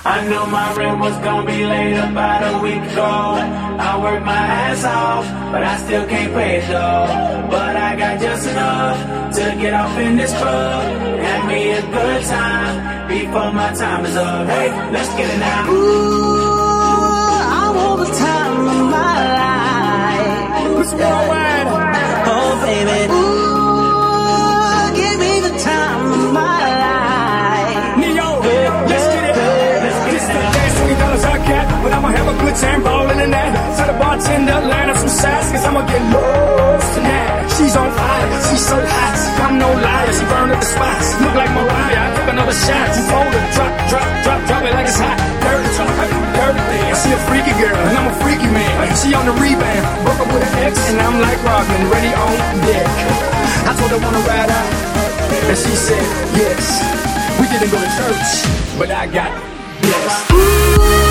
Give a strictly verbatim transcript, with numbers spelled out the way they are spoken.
I knew my rent was gonna be late about a week ago. I worked my ass off, but I still can't pay it though. But I got just enough to get off in this club. Have me a good time before my time is up. Hey, let's get it now. Ooh, I want the time of my life. It's worldwide. Oh, baby. Ooh, give me the time of my life. Neo, let's get it. This is the day, twenty dollars I got. But I'ma have a good time ballin' in that. Tell the bartender, line up some shots, cause I'ma get lost tonight. She's on fire, she's so hot. I'm no liar, she burned up the spots. Look like Mariah, I took another shot. You fold her, drop, drop, drop, drop it like it's hot. Dirty talk, dirty thing. She a freaky girl, and I'm a freaky man. She on the rebound, broke up with an ex, and I'm like Rodman, ready on deck. I told her wanna ride out, and she said yes. We didn't go to church, but I got blessed. Ooh.